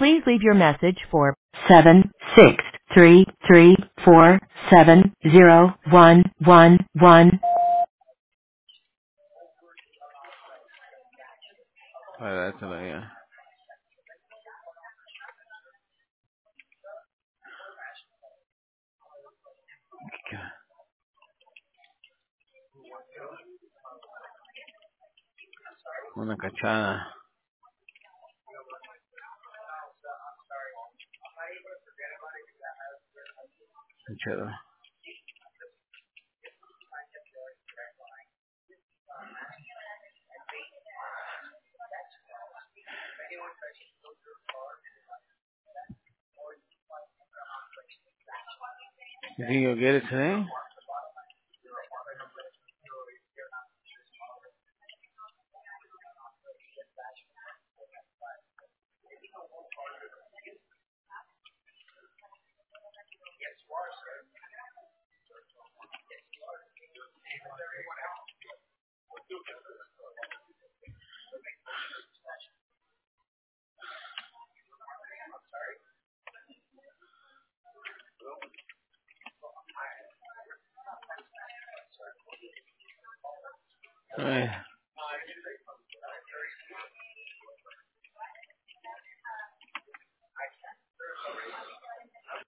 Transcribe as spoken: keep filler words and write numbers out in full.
Please leave your message for seven six three three four seven zero one one one. Para eso lo digo. Una cachada. Cachado. You think you'll get it today? Ay.